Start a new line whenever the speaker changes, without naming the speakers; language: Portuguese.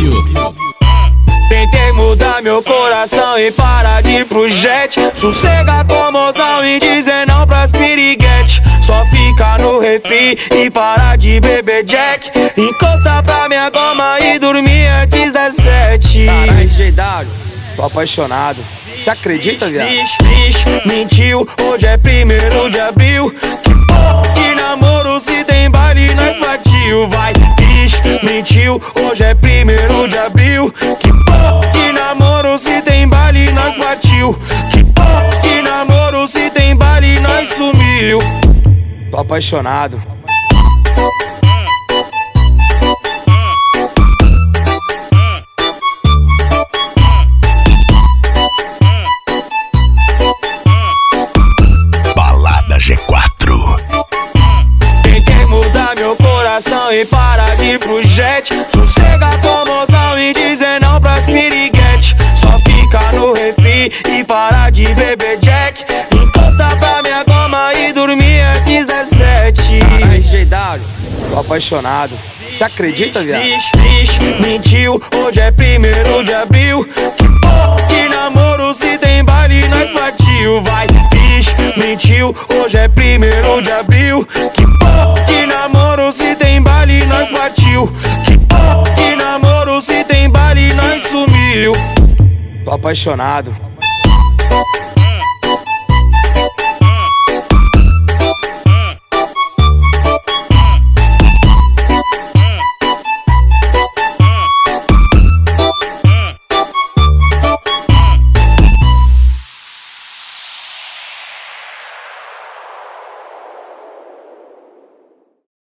Tentei mudar meu coração e parar de ir pro jet. Sossega com mozão e dizer não pras piriguete. Só fica no refri e parar de beber Jack. Encosta pra minha goma e dormir antes das 7.
Caralho, GW, tô apaixonado. Cê acredita, viado?
Mentiu, hoje é 1º de abril. Que porra de namoro se tem baile nós partiu. Vai, mentiu, hoje é 1º de abril. Que porra de namoro se tem baile nós partiu. Que porra de namoro se tem baile nós sumiu.
Tô apaixonado.
Balada G4.
Tentei mudar meu coração e parar de ir pro jet. Sossega com mozão e dizer não pras piriguete. Só fica no refri e parar de beber Jack. Encosta pra minha goma e dormir antes das 7.
Caralho, GW, tô apaixonado. Cê acredita, viado?
Mentiu, hoje é 1º de abril. Que porra de namoro se tem baile nós partiu. Vai, mentiu, hoje é 1º de abril. Que porra de namoro se tem baile nós partiu. Que porra de namoro se tem baile nós sumiu.
Tô apaixonado.